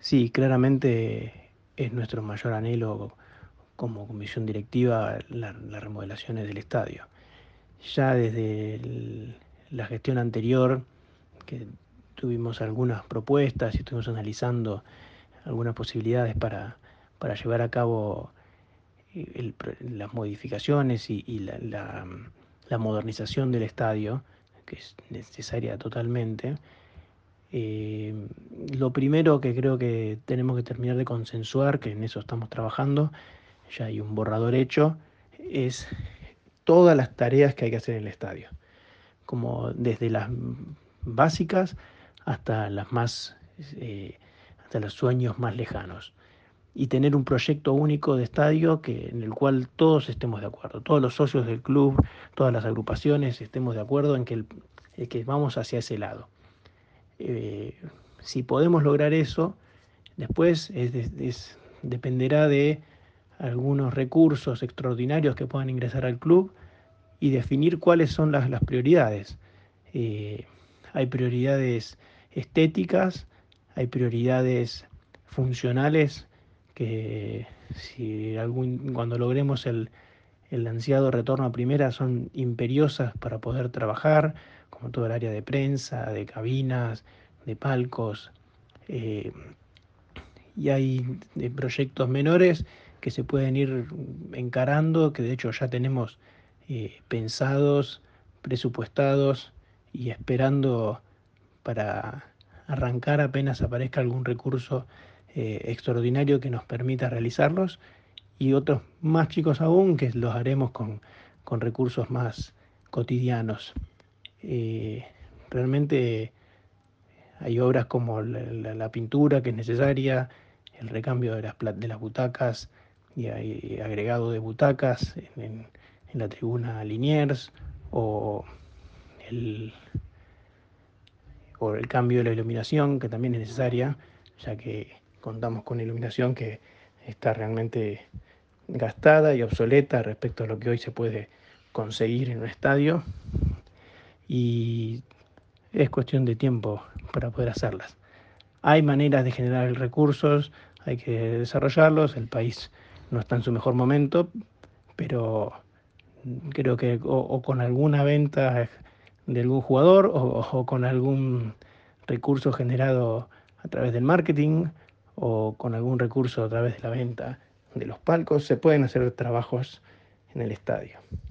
Sí, claramente es nuestro mayor anhelo como comisión directiva las remodelaciones del estadio. Ya desde la gestión anterior, que tuvimos algunas propuestas y estuvimos analizando algunas posibilidades para llevar a cabo las modificaciones la modernización del estadio, que es necesaria totalmente. Eh, lo primero que creo que tenemos que terminar de consensuar, que en eso estamos trabajando, ya hay un borrador hecho, es todas las tareas que hay que hacer en el estadio, como desde las básicas hasta las más, eh, hasta los sueños más lejanos. Y tener un proyecto único de estadio en el cual todos estemos de acuerdo, todos los socios del club, todas las agrupaciones estemos de acuerdo en que vamos hacia ese lado. Eh, si podemos lograr eso, después dependerá de algunos recursos extraordinarios que puedan ingresar al club y definir cuáles son las prioridades. Eh, Hay prioridades estéticas, hay prioridades funcionales que si cuando logremos el ansiado retorno a primera son imperiosas para poder trabajar, como todo el área de prensa, de cabinas, de palcos. eh, y hay proyectos menores que se pueden ir encarando, que de hecho ya tenemos pensados, presupuestados y esperando para arrancar apenas aparezca algún recurso extraordinario que nos permita realizarlos, y otros más chicos aún que los haremos con recursos más cotidianos. Eh, Realmente hay obras como la pintura que es necesaria, el recambio de las butacas y hay agregado de butacas en la tribuna Liniers, o el, o el cambio de la iluminación que también es necesaria, ya que contamos con iluminación que está realmente gastada y obsoleta respecto a lo que hoy se puede conseguir en un estadio, y es cuestión de tiempo para poder hacerlas. Hay maneras de generar recursos, hay que desarrollarlos, el país no está en su mejor momento, pero creo que o con alguna venta de algún jugador o con algún recurso generado a través del marketing o con algún recurso a través de la venta de los palcos, se pueden hacer trabajos en el estadio.